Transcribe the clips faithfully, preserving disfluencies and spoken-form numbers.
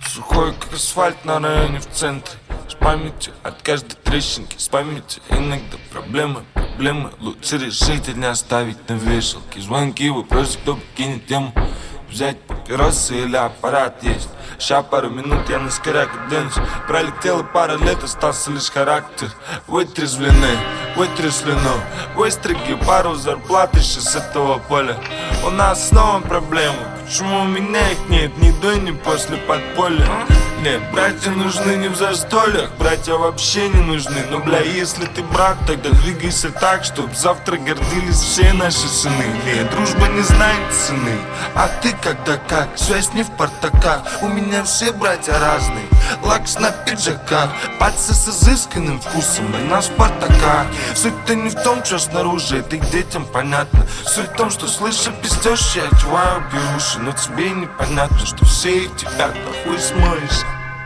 Сухой, как асфальт на районе в центре. С памятью от каждой трещинки, с памятью иногда проблемы, проблемы лучше решить и не оставить на вешалке. Звонки, вопросы, кто покинет тему. Взять папиросы или аппарат есть. Ща пару минут я на скоряк оденусь. Пролетела пара лет, остался лишь характер. Вытрезвлены, вытри слюну. Выстриги пару зарплат еще с этого поля. У нас снова проблемы. Почему у меня их нет ни до, ни после подполья? Нет, братья нужны не в застольях, братья вообще не нужны. Но, бля, если ты брат, тогда двигайся так, чтоб завтра гордились все наши сыны. Нет, дружба не знает цены. А ты когда как? Связь не в портаках. У меня все братья разные. Лакс на пиджаках, пацы с изысканным вкусом и на спартаках. Суть-то не в том, что снаружи, это и детям понятно. Суть в том, что слыша пиздёшь, я одеваю беруши. Но тебе непонятно, что все эти тебя нахуй смоешь.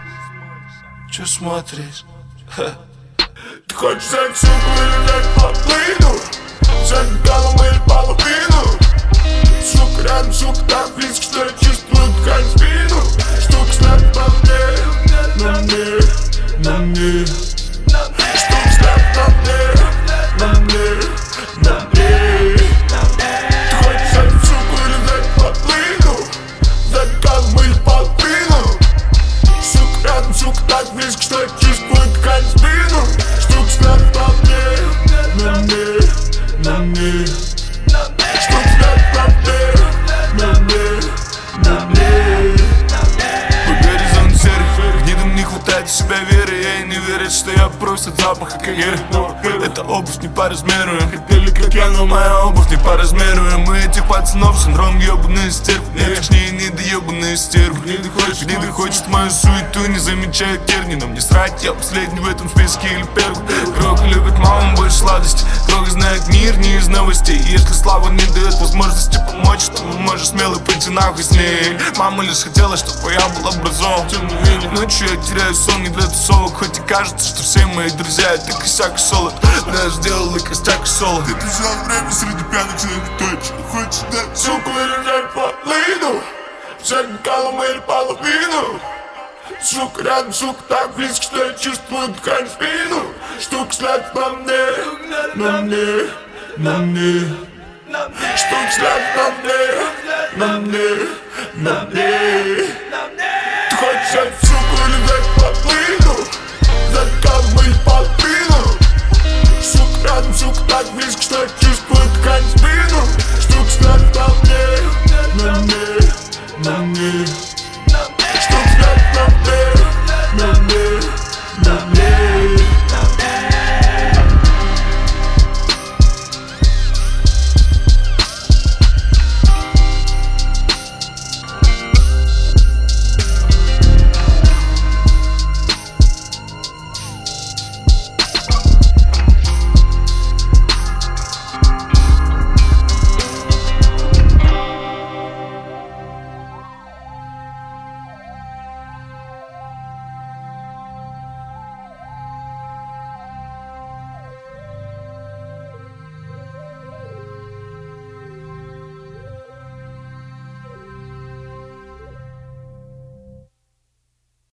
Чё смотришь? Ха. Ты хочешь взять суку или взять половину? Взять галом или половину? Сука рядом, сука так близко, что я чувствую ткань в спину. Штука снят на мне, на мне, на мне. Штука снят на мне, на мне, на мне. Ты хочешь взять суку или взять половину? Взять галом или половину? Сука рядом, сука так близко, что я чувствую ткань в спину. Штука снят на мне, на мне, на мне. Штука снят на мне, на мне, на мне. По горизонту серых, гнидом не хватает в себя веры. Я и не верят, что я просят запаха карьеры. Это обувь не по размеру. Хотели как я, но моя обувь не по размеру. Мы этих пацанов синдром ебаный стерв. Нет, точнее недоебанный стерв. Гнида хочет мою суету, не замечая керни. Но мне срать, я последний в этом списке или первый. Кроха любит маму, больше сладости. Кроха знает мир не из новостей. Если слава не дает возможности помочь, то можешь смело пойти нахуй с ней. Мама лишь хотела, чтобы я был образован. Ночью я теряю сон не для тусовок. Хоть и кажется, что все мои друзья это косяк и солод. Да, я сделал и костяк и солод. Ты взял время среди пьяных человек. Точно хочешь дать суку или взять половину? Взять галом или половину? Сука рядом, сука так близко, что я чувствую ткань в спину. Штука снят на мне, на мне, на мне. Штука снят на мне, на мне, на мне. Ты хочешь взять суку или взять половину? Взять галом или половину? Сука рядом, сука так близко, что я